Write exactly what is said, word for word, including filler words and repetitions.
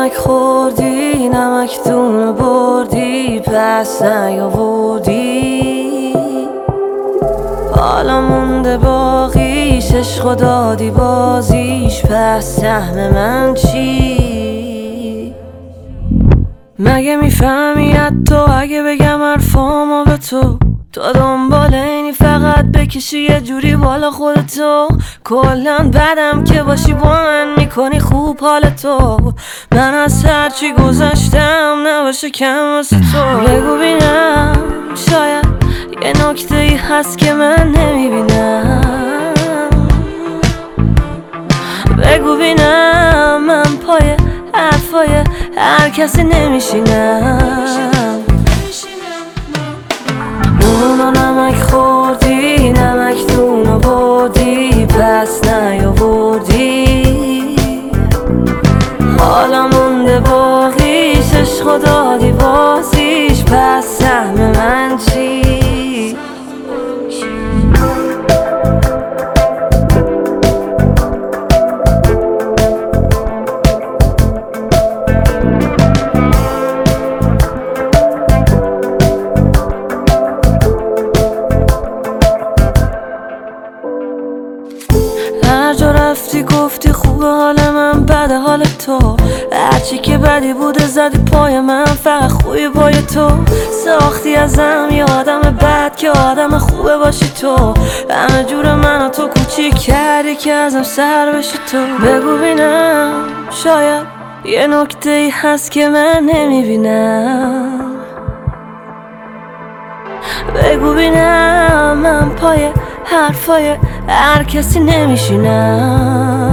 نمک خوردی نمک دونو بردی پس نیاوردی، حالا مونده باقیش عشق دادی بازیش، پس سهم من چی؟ مگه میفهمی حتی اگه بگم حرفامو به تو، تو دنبال اینی فقط بکشی یه جوری بالا خودتو، کلن بدم که باشی با من میکنی خوب حالتو، من از هرچی گذشتم نباشه کم واسه تو. بگو بینم شاید یه نکته ای هست که من نمیبینم، بگو بینم من پای حرفای هر کسی نمیشینم. اونو نمک خوردی نمک دونو بردی پس نیاوردی، حالا مونده باقیش عشق دادی بازیش، پس سهم من چی؟ هر جا رفتی گفتی خوبه حال من بده حال تو، هرچی که بدی بوده زدی پای من، فقط خوبی پای تو، ساختی ازم یه آدم بد که آدم خوبه باشی تو، همه جور منو تو کوچیک کردی که ازم سر بشی تو. بگو بینم شاید یه نکته ای هست که من نمیبینم، بگو بینم من پای حرفای هر کسی نمیشینم.